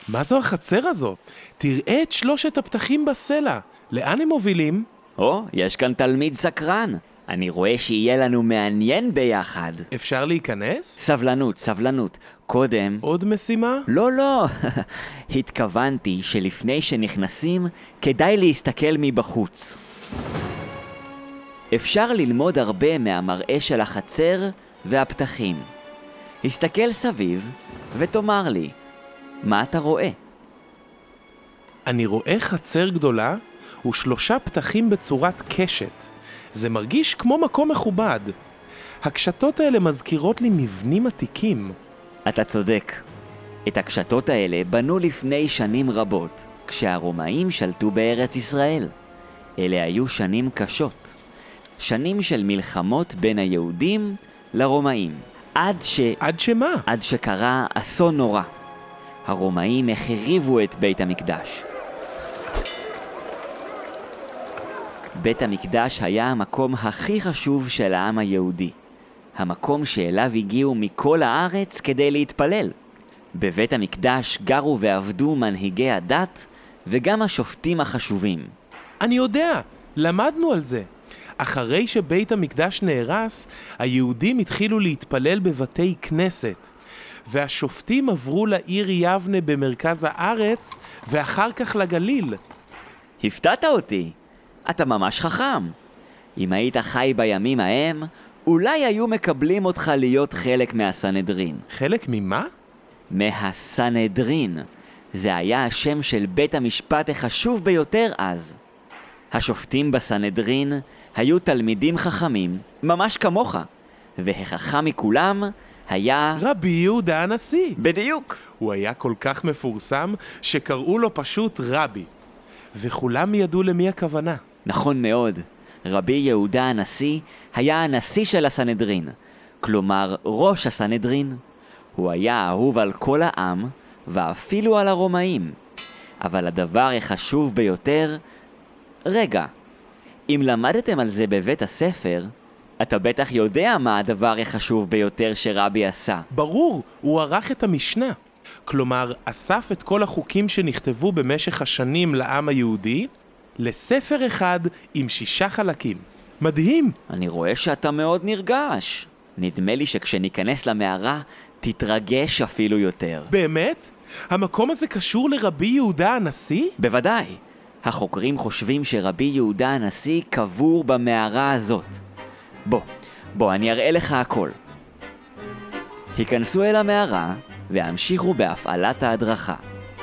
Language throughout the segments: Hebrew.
מה זו החצר הזו? תראה את שלושת הפתחים בסלע. לאן הם מובילים? יש כאן תלמיד סקרן. אני רואה שיהיה לנו מעניין ביחד. אפשר להיכנס? סבלנות. קודם... עוד משימה? לא. התכוונתי שלפני שנכנסים, כדאי להסתכל מבחוץ. אפשר ללמוד הרבה מהמראה של החצר והפתחים. הסתכל סביב ותאמר לי, מה אתה רואה? אני רואה חצר גדולה ושלושה פתחים בצורת קשת. זה מרגיש כמו מקום מכובד. הקשתות האלה מזכירות לי מבנים עתיקים. אתה צודק. את הקשתות האלה בנו לפני שנים רבות, כשהרומאים שלטו בארץ ישראל. אלה היו שנים קשות. שנים של מלחמות בין היהודים לרומאים. עד שמה? עד שקרה אסון נורא. הרומאים החריבו את בית המקדש. בית המקדש היה המקום הכי חשוב של העם היהודי. המקום שאליו הגיעו מכל הארץ כדי להתפלל. בבית המקדש גרו ועבדו מנהיגי הדת וגם השופטים החשובים. אני יודע, למדנו על זה. אחרי שבית המקדש נהרס, היהודים התחילו להתפלל בבתי כנסת. והשופטים עברו לעיר יבנה במרכז הארץ ואחר כך לגליל. הפתעת אותי. אתה ממש חכם. אם היית חי בימים ההם, אולי היו מקבלים אותך להיות חלק מהסנהדרין. חלק ממה? מהסנהדרין. זה היה השם של בית המשפט החשוב ביותר אז. השופטים בסנהדרין היו תלמידים חכמים, ממש כמוך. והחכם מכולם היה... רבי יהודה הנשיא. בדיוק. הוא היה כל כך מפורסם שקראו לו פשוט רבי. וכולם ידעו למי הכוונה. נכון מאוד. רבי יהודה הנשיא היה הנשיא של הסנהדרין. כלומר, ראש הסנהדרין. הוא היה אהוב על כל העם ואפילו על הרומאים. אבל הדבר החשוב ביותר... רגע, אם למדתם על זה בבית הספר, אתה בטח יודע מה הדבר החשוב ביותר שרבי עשה. ברור, הוא ערך את המשנה. כלומר, אסף את כל החוקים שנכתבו במשך השנים לעם היהודי לספר אחד עם 6 חלקים. מדהים! אני רואה שאתה מאוד נרגש. נדמה לי שכשניכנס למערה, תתרגש אפילו יותר. באמת? המקום הזה קשור לרבי יהודה הנשיא? בוודאי. החוקרים חושבים שרבי יהודה הנשיא קבור במערה הזאת. בוא, אני אראה לך הכל. היכנסו אל המערה והמשיכו בהפעלת ההדרכה.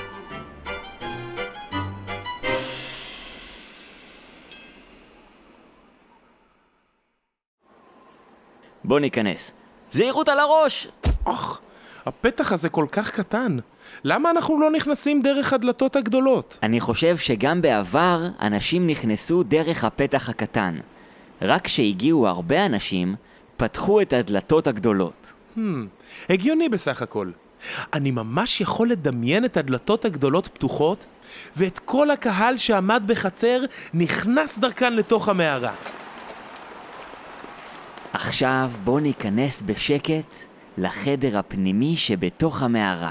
בוא ניכנס. זהירות על הראש! הפתח הזה כל כך קטן. למה אנחנו לא נכנסים דרך הדלתות הגדולות? אני חושב שגם בעבר אנשים נכנסו דרך הפתח הקטן. רק כשהגיעו הרבה אנשים, פתחו את הדלתות הגדולות. הגיוני בסך הכל. אני ממש יכול לדמיין את הדלתות הגדולות פתוחות, ואת כל הקהל שעמד בחצר נכנס דרכן לתוך המערה. עכשיו בוא ניכנס בשקט לחדר הפנימי שבתוך המערה.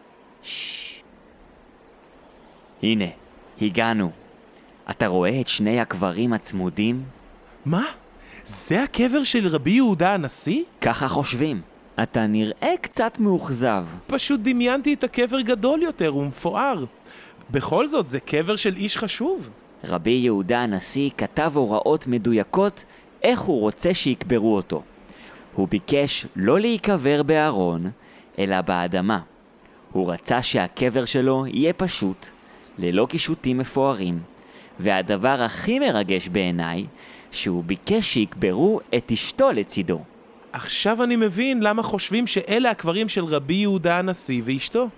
הנה, הגענו. אתה רואה את 2 הקברים הצמודים? מה? זה הקבר של רבי יהודה הנשיא? ככה חושבים. אתה נראה קצת מאוכזב. פשוט דמיינתי את הקבר גדול יותר ומפואר. בכל זאת, זה קבר של איש חשוב. רבי יהודה הנשיא כתב הוראות מדויקות איך הוא רוצה שיקברו אותו. הוא ביקש לא להיקבר בארון, אלא באדמה. הוא רצה שהקבר שלו יהיה פשוט, ללא קישוטים מפוארים, והדבר הכי מרגש בעיניי, שהוא ביקש שיקברו את אשתו לצידו. עכשיו אני מבין למה חושבים שאלה הקברים של רבי יהודה הנשיא ואשתו.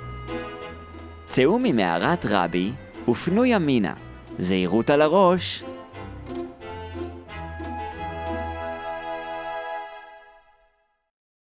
צאו ממערת רבי ופנו ימינה. זהירות על הראש.